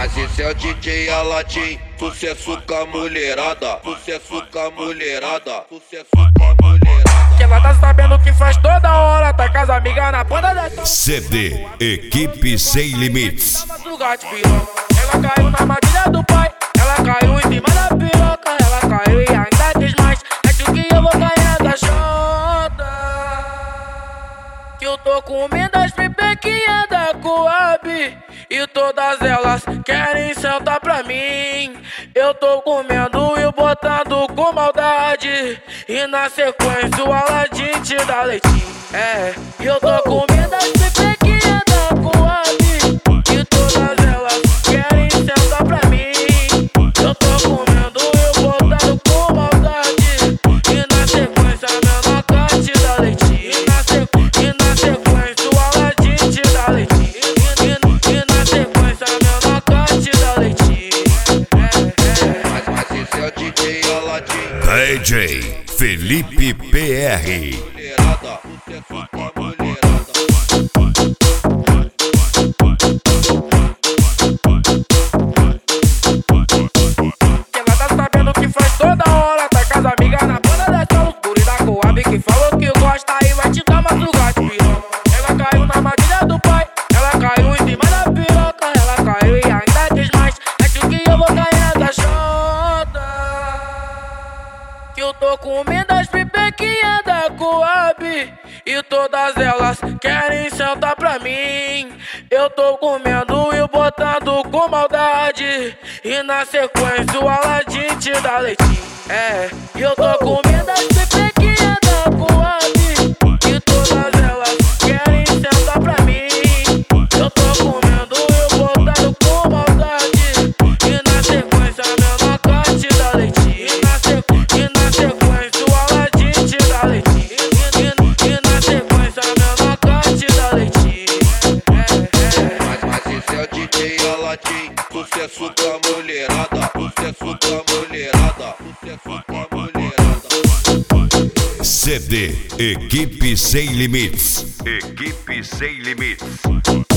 Mas esse é o DJ Aladim, sucesso com a mulherada, sucesso com a mulherada, sucesso com a mulherada. Que ela tá sabendo que faz toda hora, tá com as amigas na ponta da CD Equipe Sem Limites. Ela caiu na armadilha do pai, ela caiu em cima da piroca, ela caiu e ainda quis mais. Acho que eu vou cair nessa chota, que eu tô comendo as pipequinhas da Coab e todas elas querem sentar pra mim. Eu tô comendo e botando com maldade, e na sequência o Aladim te dá leitinho. É, e eu tô comendo as pipequinhas da Coab e todas elas querem sentar pra mim. Eu tô comendo e botando com maldade, e na sequência a menor te dá leitinho. E na sequência o Aladim te dá leitinho. E na sequência a menor te dá leitinho. Mas esse é o DJ Aladim, DJ Felipe PR. mulherada, sucesso com a mulherada. Que ela tá sabendo que faz toda hora, tá com as amigas na banda dessa loucura da Coab, que falou que gosta e vai te dar madrugada de piroca. Ela caiu na armadilha do pai, ela caiu em cima da piroca, ela caiu e ainda quis mais. Acho que eu vou cair nessa chota, que eu tô comendo as pipequinhas da Coab e todas elas querem sentar pra mim. Eu tô comendo e botando com maldade, e na sequência o Aladim te dá leitinho. É, e eu tô comendo as pipequinhas da Coab e todas elas querem sentar pra mim. Eu tô comendo e botando com maldade, e na sequência a menor te dá leitinho. E na sequência o Aladim te dá leitinho. E na sequência a menor te dá leitinho. Mas esse é o DJ Aladim, sucesso com a mulherada, sucesso com a mulherada, sucesso com a mulherada. CD Equipe Sem Limites. Equipe Sem Limites.